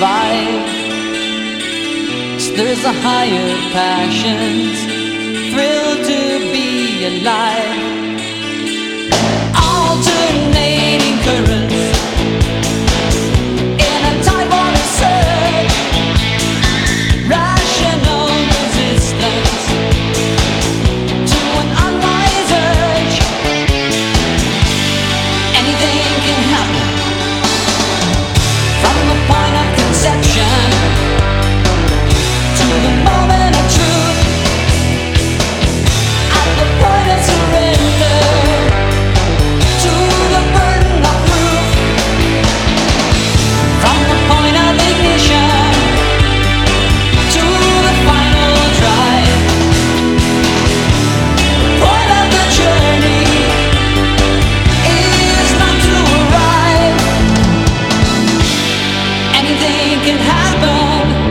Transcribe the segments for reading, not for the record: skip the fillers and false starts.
survive. Stirs the higher passions, thrill to be alive. Alternating currents in a tide of surge, rational resistance to an unwise urge. Anything can happen from the point of conception to the moment of truth. At the point of surrender to the burden of proof. From the point of ignition to the final drive. The point of the journey is not to arrive. Anything can happen.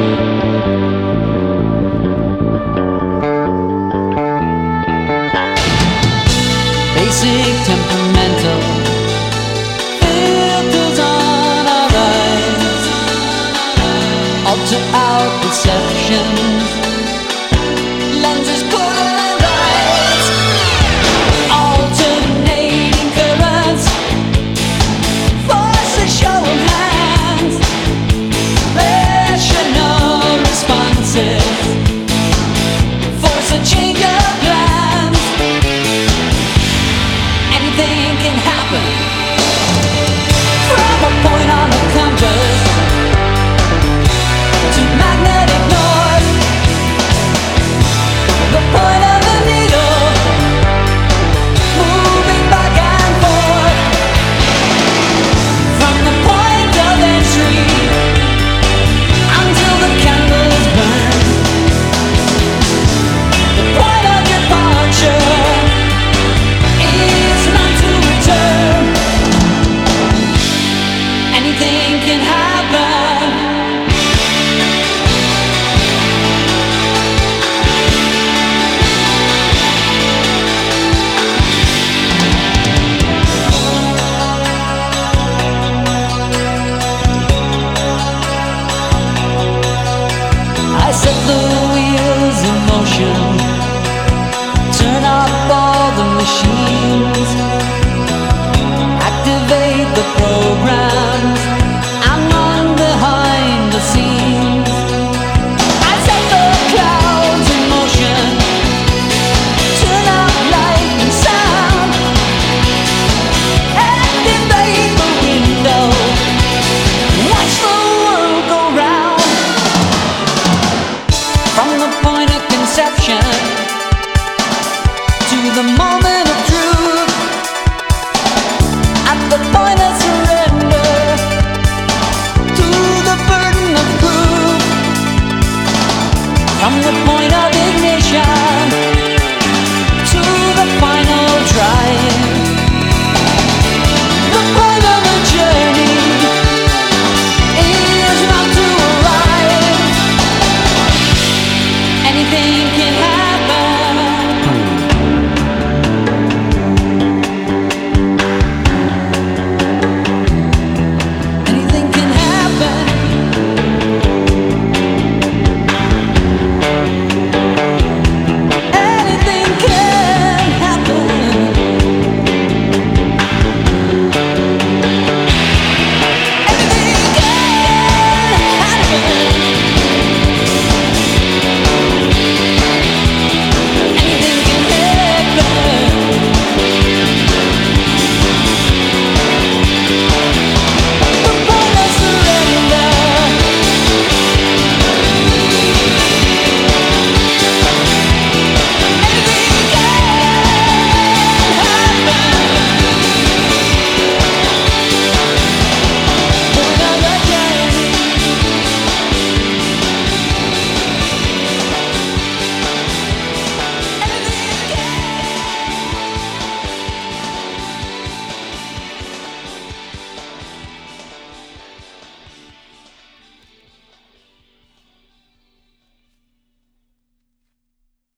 Basic temperamental filters on our eyes, alter our perceptions.